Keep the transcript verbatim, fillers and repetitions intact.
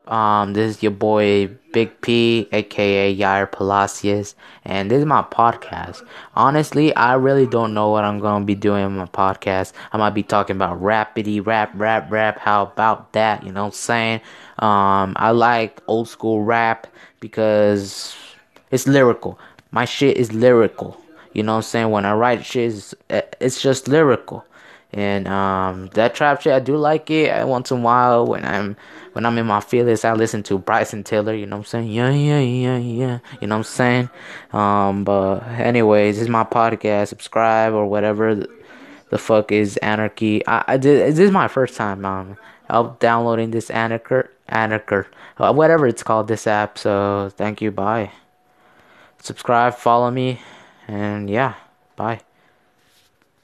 Um, this is your boy Big P, aka Yair Palacios, and this is my podcast. Honestly, I really don't know what I'm gonna be doing in my podcast. I might be talking about rapidy rap, rap, rap. How about that? You know what I'm saying? Um, I like old school rap because it's lyrical. My shit is lyrical. You know what I'm saying? When I write shit, it's, it's just lyrical. And um, that trap shit, I do like it. I once in a while when I'm when I'm in my feelings, I listen to Bryson Tiller. You know what I'm saying? Yeah, yeah, yeah, yeah. You know what I'm saying? Um, but anyways, this is my podcast. Subscribe or whatever the, the fuck is Anarchy. I, I did. This is my first time um out downloading this Anarcher, Anarcher, uh, whatever it's called, this app. So thank you. Bye. Subscribe, follow me, and yeah, bye.